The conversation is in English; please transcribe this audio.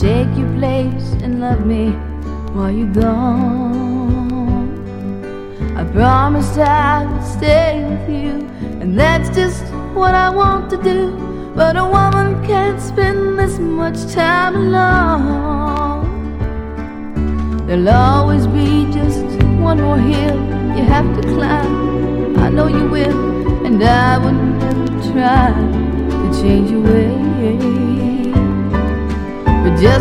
take your place and love me while you're gone. I promised I would stay with you, and that's just what I want to do. But a woman can't spend this much time alone. There'll always be just one more hill you have to climb. I know you will, and I would never try to change your ways.